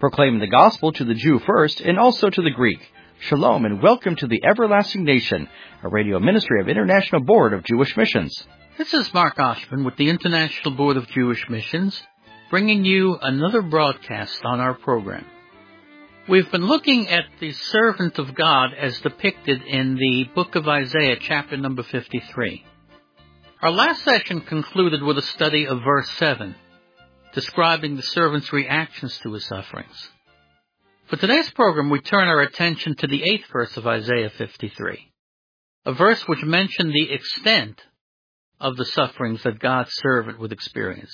proclaiming the gospel to the Jew first and also to the Greek. Shalom and welcome to the Everlasting Nation, a radio ministry of International Board of Jewish Missions. This is Mark Oshman with the International Board of Jewish Missions, bringing you another broadcast on our program. We've been looking at the servant of God as depicted in the book of Isaiah, chapter number 53. Our last session concluded with a study of verse 7, describing the servant's reactions to his sufferings. For today's program, we turn our attention to the 8th verse of Isaiah 53, a verse which mentioned the extent of the sufferings that God's servant would experience.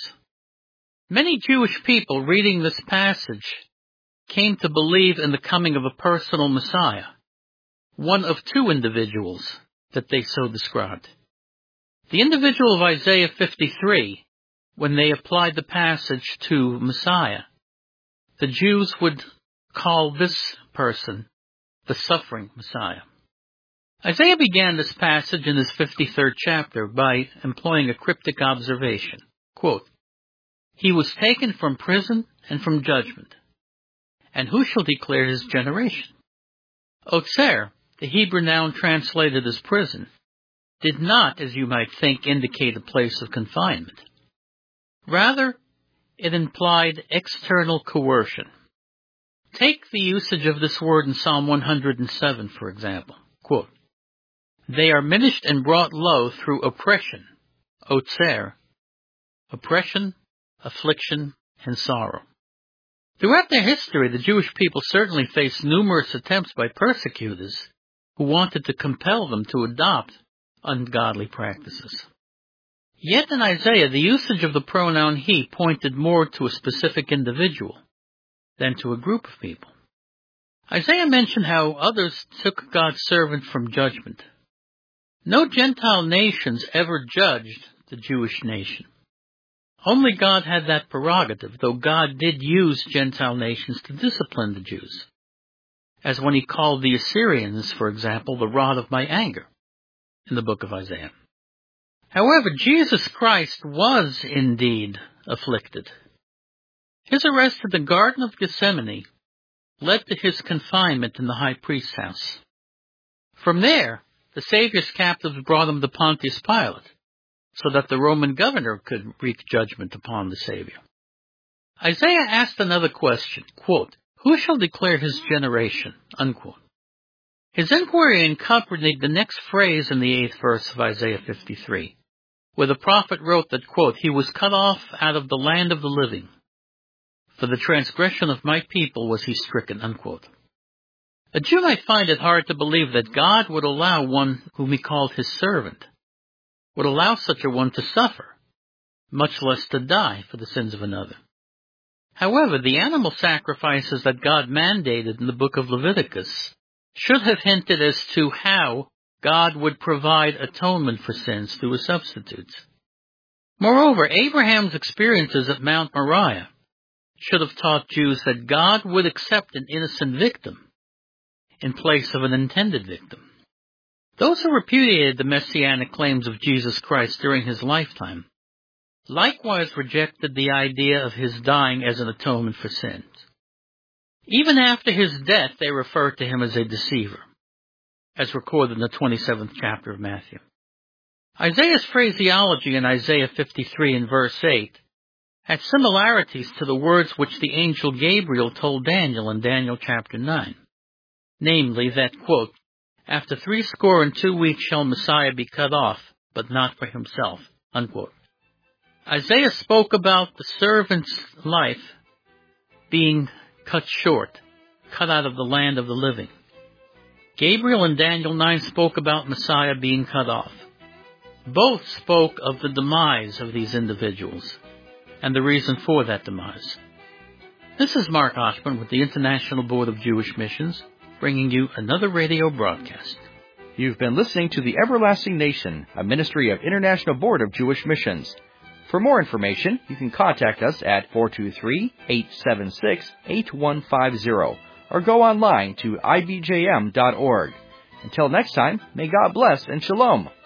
Many Jewish people reading this passage came to believe in the coming of a personal Messiah, one of two individuals that they so described. The individual of Isaiah 53, when they applied the passage to Messiah, the Jews would call this person the suffering Messiah. Isaiah began this passage in his 53rd chapter by employing a cryptic observation. Quote, "He was taken from prison and from judgment, and who shall declare his generation?" Otzer, the Hebrew noun translated as prison, did not, as you might think, indicate a place of confinement. Rather, it implied external coercion. Take the usage of this word in Psalm 107, for example. Quote, "They are minished and brought low through oppression," Otzer, oppression, affliction, and sorrow. Throughout their history, the Jewish people certainly faced numerous attempts by persecutors who wanted to compel them to adopt ungodly practices. Yet in Isaiah, the usage of the pronoun he pointed more to a specific individual than to a group of people. Isaiah mentioned how others took God's servant from judgment. No Gentile nations ever judged the Jewish nation. Only God had that prerogative, though God did use Gentile nations to discipline the Jews, as when he called the Assyrians, for example, the rod of my anger in the book of Isaiah. However, Jesus Christ was indeed afflicted. His arrest in the Garden of Gethsemane led to his confinement in the high priest's house. From there, the Savior's captives brought him to Pontius Pilate, so that the Roman governor could wreak judgment upon the Savior. Isaiah asked another question, quote, "Who shall declare his generation?" unquote. His inquiry accompanied the next phrase in the 8th verse of Isaiah 53, where the prophet wrote that, quote, "He was cut off out of the land of the living. For the transgression of my people was he stricken," unquote. A Jew might find it hard to believe that God would allow one whom he called his servant, would allow such a one to suffer, much less to die for the sins of another. However, the animal sacrifices that God mandated in the book of Leviticus should have hinted as to how God would provide atonement for sins through his substitutes. Moreover, Abraham's experiences at Mount Moriah should have taught Jews that God would accept an innocent victim in place of an intended victim. Those who repudiated the messianic claims of Jesus Christ during his lifetime likewise rejected the idea of his dying as an atonement for sins. Even after his death, they referred to him as a deceiver, as recorded in the 27th chapter of Matthew. Isaiah's phraseology in Isaiah 53 and verse 8 had similarities to the words which the angel Gabriel told Daniel in Daniel chapter 9, namely that, quote, "After 62 weeks shall Messiah be cut off, but not for himself," unquote. Isaiah spoke about the servant's life being cut short, cut out of the land of the living. Gabriel in Daniel 9 spoke about Messiah being cut off. Both spoke of the demise of these individuals and the reason for that demise. This is Mark Oshman with the International Board of Jewish Missions, bringing you another radio broadcast. You've been listening to the Everlasting Nation, a ministry of International Board of Jewish Missions. For more information, you can contact us at 423-876-8150 or go online to ibjm.org. Until next time, may God bless and shalom.